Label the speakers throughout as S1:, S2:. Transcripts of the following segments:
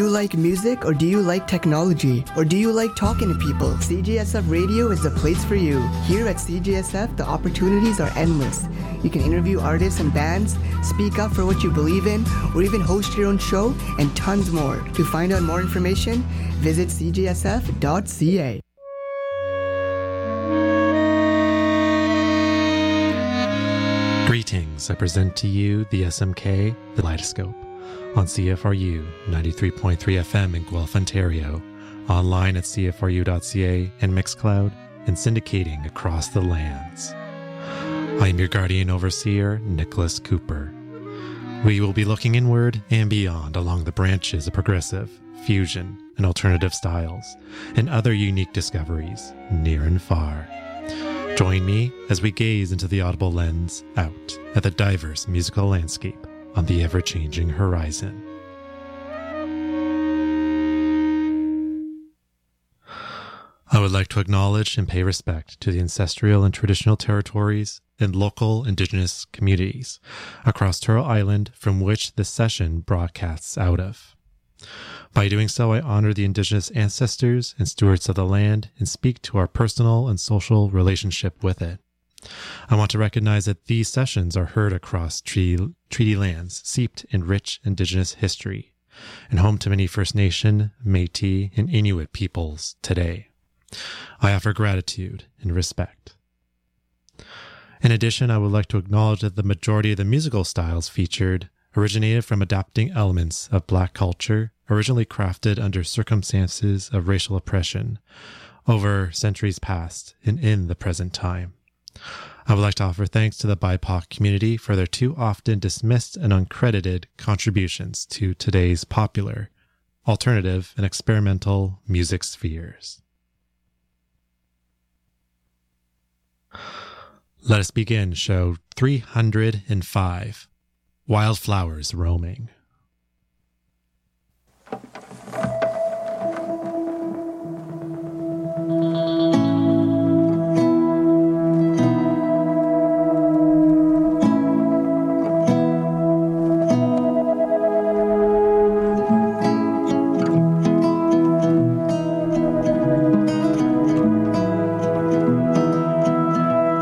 S1: like music, or do you like technology? Or do you like talking to people? CJSF Radio is the place for you. Here at CJSF, the opportunities are endless. You can interview artists and bands, speak up for what you believe in, or even host your own show, and tons more. To find out more information, visit cjsf.ca.
S2: Greetings, I present to you the SMK, the Kaleidoscope, on CFRU 93.3 FM in Guelph, Ontario, online at cfru.ca and Mixcloud, and syndicating across the lands. I am your guardian overseer, Nicholas Cooper. We will be looking inward and beyond along the branches of progressive, fusion, and alternative styles, and other unique discoveries, near and far. Join me as we gaze into the audible lens out at the diverse musical landscape on the ever-changing horizon. I would like to acknowledge and pay respect to the ancestral and traditional territories and local Indigenous communities across Turtle Island from which this session broadcasts out of. By doing so, I honor the Indigenous ancestors and stewards of the land and speak to our personal and social relationship with it. I want to recognize that these sessions are heard across treaty lands steeped in rich Indigenous history and home to many First Nation, Métis, and Inuit peoples today. I offer gratitude and respect. In addition, I would like to acknowledge that the majority of the musical styles featured originated from adapting elements of Black culture originally crafted under circumstances of racial oppression over centuries past and in the present time. I would like to offer thanks to the BIPOC community for their too often dismissed and uncredited contributions to today's popular, alternative, and experimental music spheres. Let us begin show 305, Wildflowers Roaming.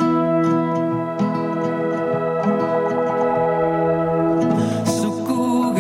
S3: Suku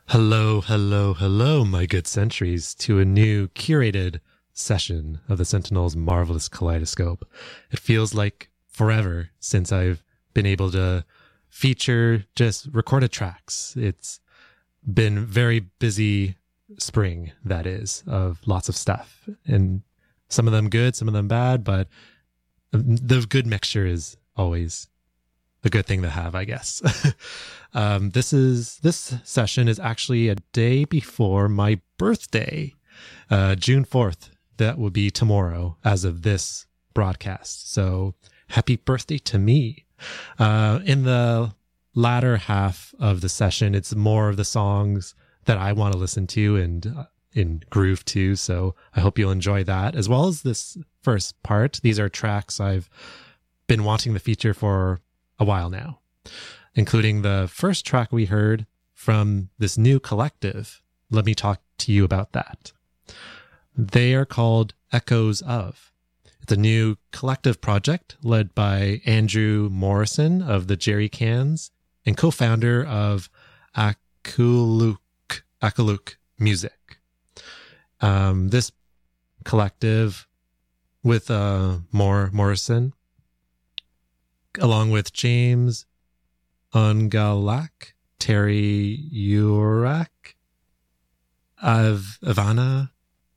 S2: Hello, hello, hello, my good sentries, to a new curated session of the Sentinel's Marvelous Kaleidoscope. It feels like forever since I've been able to feature just recorded tracks. It's been very busy spring, that is, of lots of stuff. And some of them good, some of them bad, but the good mixture is always a good thing to have, I guess. This session is actually a day before my birthday, June 4th. That will be tomorrow as of this broadcast. So happy birthday to me. In the latter half of the session, it's more of the songs that I want to listen to and in groove to. So I hope you'll enjoy that, as well as this first part. These are tracks I've been wanting to feature for a while now, including the first track we heard from this new collective. Let me talk to you about that. They are called Echoes Of. It's a new collective project led by Andrew Morrison of the Jerry Cans and co-founder of Akuluk Music. This collective with Morrison, along with James Ungalak, Terry Urak, Ivana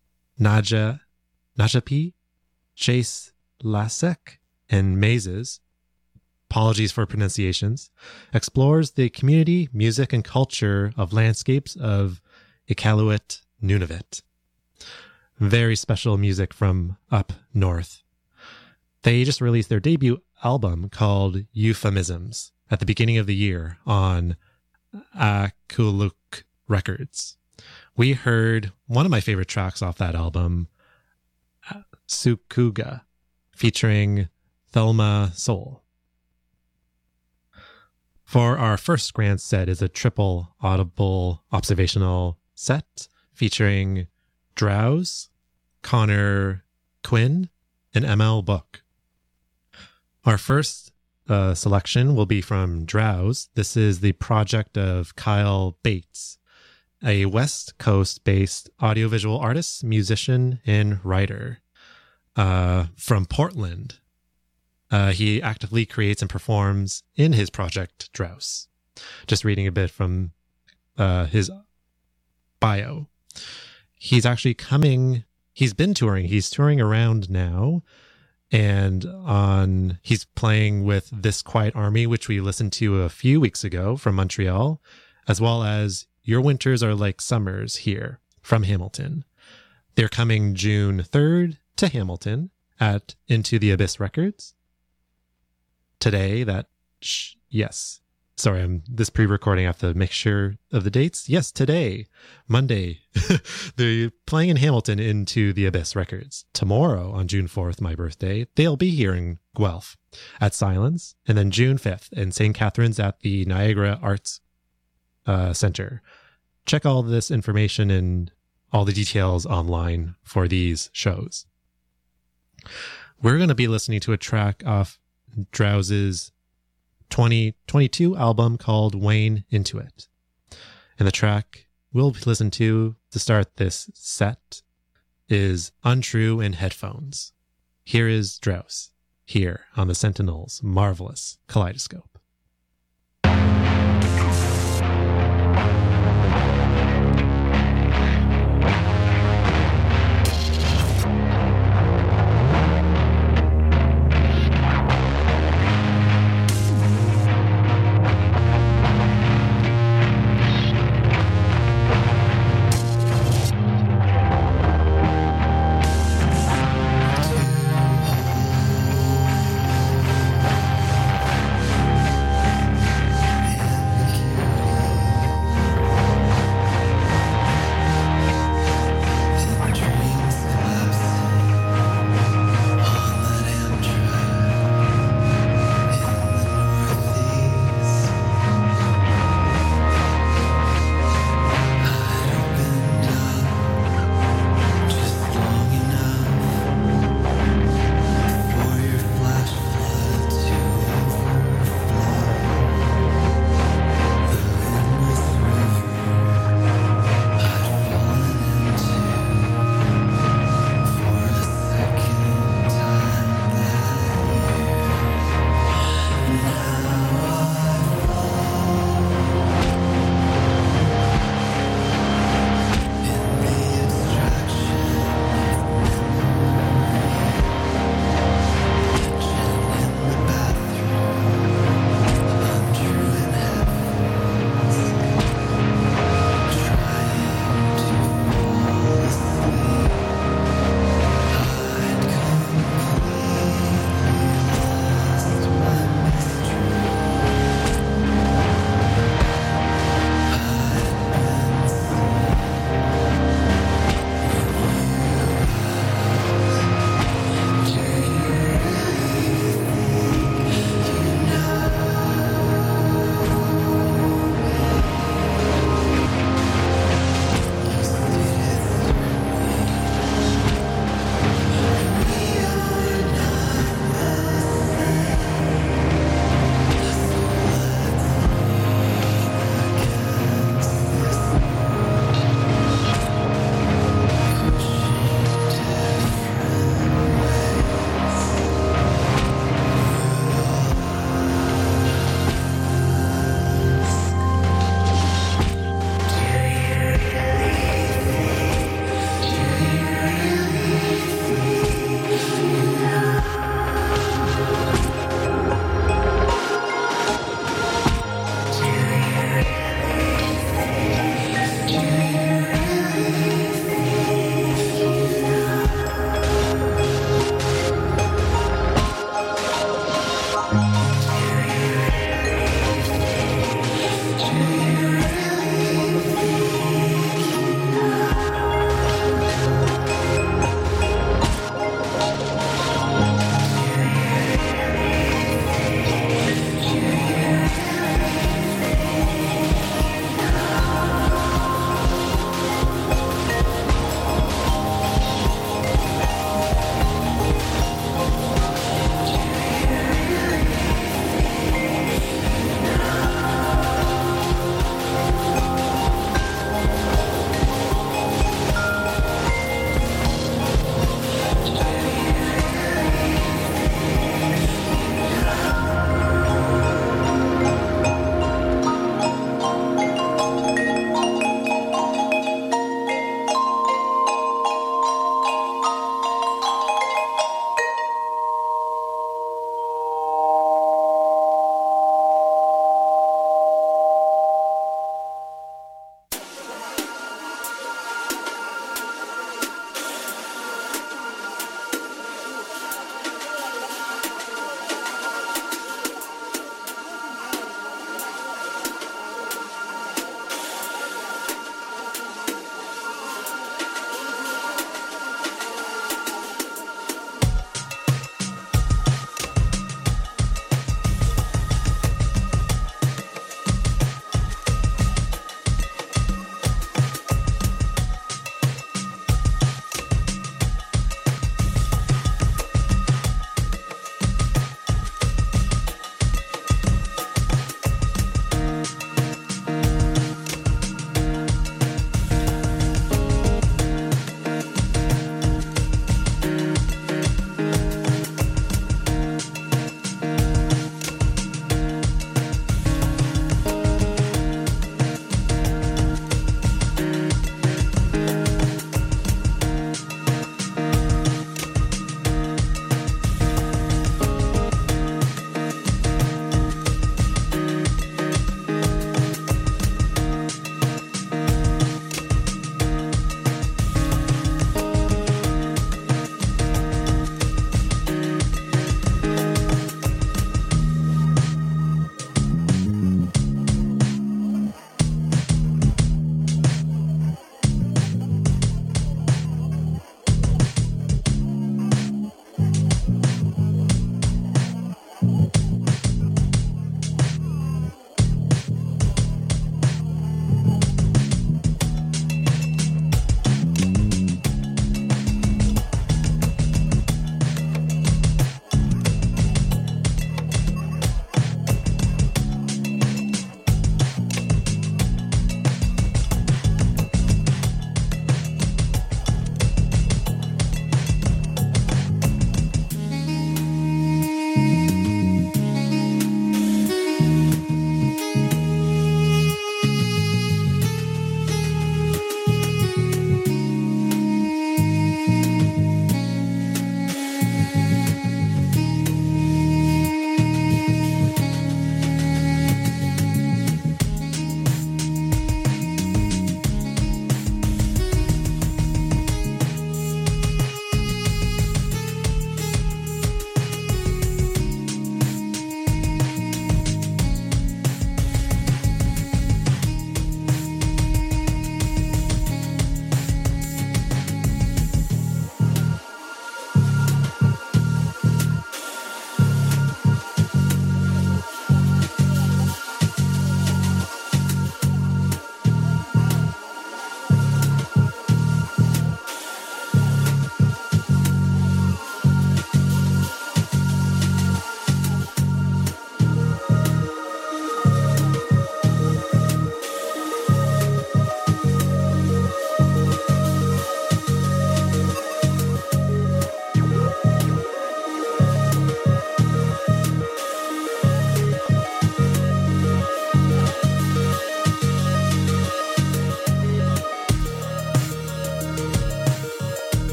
S2: Najapi, Chase Lasek, and Mazes, apologies for pronunciations, explores the community, music, and culture of landscapes of Iqaluit, Nunavut. Very special music from up north. They just released their debut album called Euphemisms at the beginning of the year on Akuluk Records. We heard one of my favorite tracks off that album, Sukuga, featuring Thelma Soul. For our first grand set is a triple audible observational set featuring Drowse, Connor Quinn, and ML Book. Our first selection will be from Drowse. This is the project of Kyle Bates, a West Coast-based audiovisual artist, musician, and writer from Portland. He actively creates and performs in his project, Drowse. Just reading a bit from his bio. He's been touring. He's touring around now. And he's playing with This Quiet Army, which we listened to a few weeks ago from Montreal, as well as Your Winters Are Like Summers Here from Hamilton. They're coming June 3rd to Hamilton at Into the Abyss Records. Today, yes. Sorry, I'm this pre-recording. I have to make sure of the dates. Yes, today, Monday, they're playing in Hamilton Into the Abyss Records. Tomorrow, on June 4th, my birthday, they'll be here in Guelph at Silence. And then June 5th in St. Catharines at the Niagara Arts Center. Check all this information and all the details online for these shows. We're going to be listening to a track off Drowse's 2022 album called Wane Into It. And the track we'll listen to start this set is Untrue in Headphones. Here is Drowse, here on the Sentinel's Marvelous Kaleidoscope.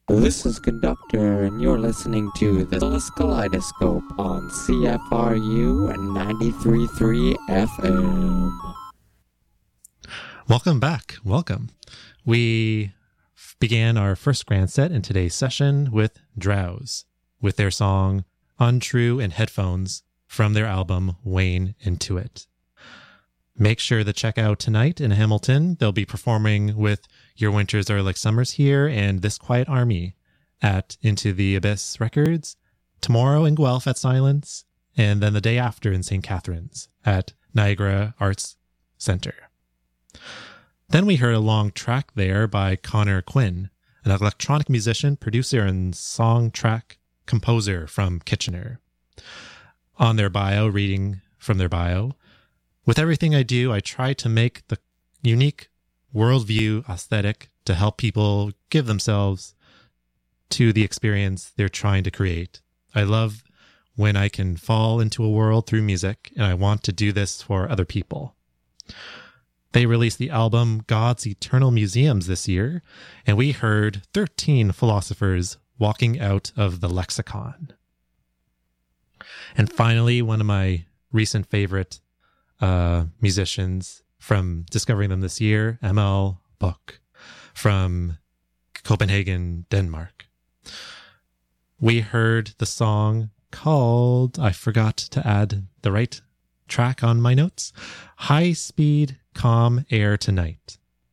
S3: This is Conductor, and you're listening to the Solis Kaleidoscope on CFRU 93.3 FM.
S2: Welcome back. Welcome. We began our first grand set in today's session with Drowse, with their song Untrue in Headphones from their album Wane Into It. Make sure to check out tonight in Hamilton. They'll be performing with Your Winters Are Like Summers Here and This Quiet Army at Into the Abyss Records, tomorrow in Guelph at Silence, and then the day after in St. Catharines at Niagara Arts Center. Then we heard a long track there by Connor Quinn, an electronic musician, producer, and song track composer from Kitchener. On their bio, reading from their bio, with everything I do, I try to make the unique worldview aesthetic to help people give themselves to the experience they're trying to create. I love when I can fall into a world through music, and I want to do this for other people. They released the album God's Eternal Museums this year, and we heard 13 philosophers walking out of the lexicon. And finally, one of my recent favorite musicians from discovering them this year, ML Buck from Copenhagen, Denmark. We heard the song called, I forgot to add the right track on my notes, High Speed Calm Air Tonight.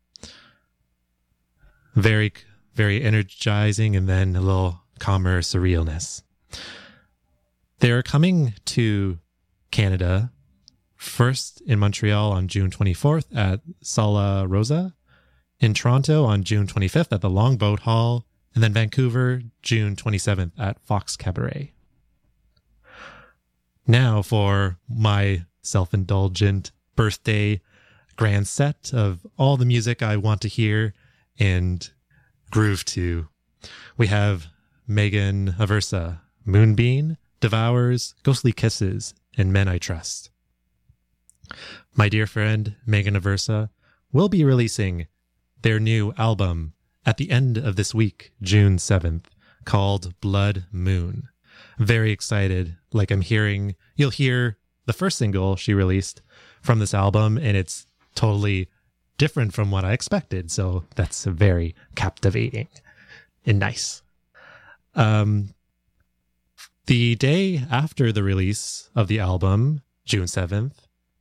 S2: Very, very energizing, and then a little calmer surrealness. They're coming to Canada first in Montreal on June 24th at Sala Rosa, in Toronto on June 25th at the Longboat Hall, and then Vancouver June 27th at Fox Cabaret. Now for my self-indulgent birthday grand set of all the music I want to hear and groove to. We have Megan Aversa, Moonbeam, Devours, Ghostly Kisses, and Men I Trust. My dear friend Megan Aversa will be releasing their new album at the end of this week, June 7th, called Blood Moon. Very excited. Like you'll hear the first single she released from this album, and it's totally different from what I expected. So that's very captivating and nice. The day after the release of the album, June 7th,